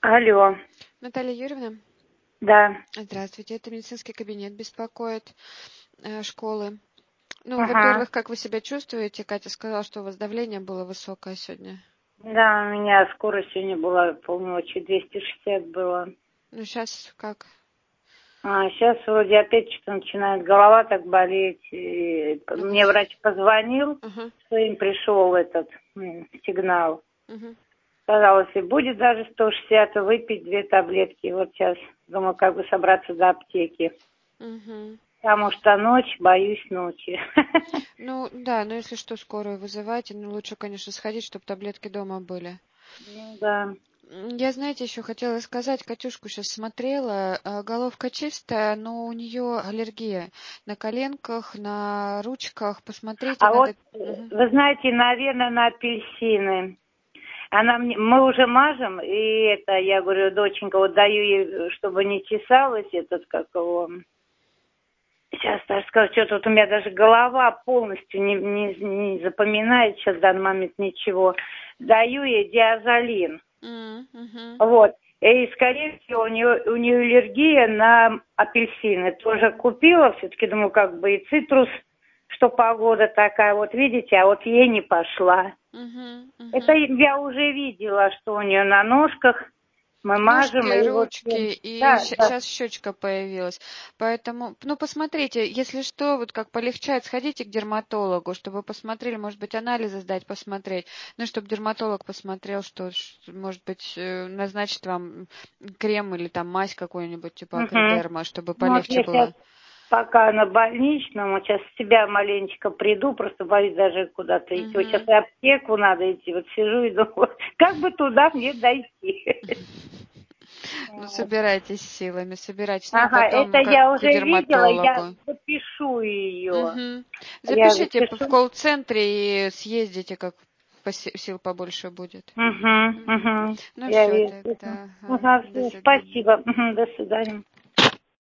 Алло, Наталья Юрьевна, да, здравствуйте. Это медицинский кабинет беспокоит школы. ага. Во-первых, как вы себя чувствуете? Катя сказала, что у вас давление было высокое сегодня. Да, у меня скорость сегодня была полночи, 260 было. Сейчас как? А сейчас вроде опять что-то начинает голова так болеть. И Ну, мне врач позвонил, Ага, что им пришел этот сигнал. ага, Сказал, если будет даже 160, то выпить 2 таблетки. Вот сейчас думаю, как бы собраться до аптеки. ага. Потому что ночь, боюсь ночи. Ну, да, но если что, скорую вызывайте. Лучше, конечно, сходить, чтобы таблетки дома были. Ну да. Я, знаете, еще хотела сказать, Катюшку сейчас смотрела, головка чистая, но у нее аллергия на коленках, на ручках. Посмотрите, А вот, надо... Мгм. вы знаете, наверное, на апельсины. Мы уже мажем, и это, я говорю, доченька, вот даю ей, чтобы не чесалась этот, как его, сейчас даже скажу, что-то вот у меня даже голова полностью не запоминает сейчас в данный момент ничего. Даю ей диазолин, Мгм. вот. И, скорее всего, у нее аллергия на апельсины. Тоже купила, все-таки думаю, как бы и цитрус, что погода такая, вот видите, а вот ей не пошла. Мгм. Это Мгм. я уже видела, что у нее на ножках мы мажем, Ножки, и вот, ручки, и да, да. сейчас щечка появилась. Поэтому, посмотрите, если что, вот как полегчает, сходите к дерматологу, чтобы посмотрели, может быть, анализы сдать, посмотреть. Чтобы дерматолог посмотрел, что, может быть, назначит вам крем или там мазь какую-нибудь, типа Угу. акридерма, чтобы Ну, вот полегче я сейчас было. пока на больничном, вот сейчас в себя маленечко приду, просто боюсь даже куда-то идти. Вот сейчас Мгм. в аптеку надо идти, вот сижу и думаю, как бы туда мне дойти. Вот. Собирайтесь силами, собирайтесь. А Ага, потом это я к уже видела, я дерматологу. запишу ее. Мгм. Я Запишите в запишу. колл-центре и съездите, как сил побольше будет. Угу, Мгм. угу. Я Все вижу. тогда. Ага. Ага, До всё, свидания. спасибо. Мгм, до свидания.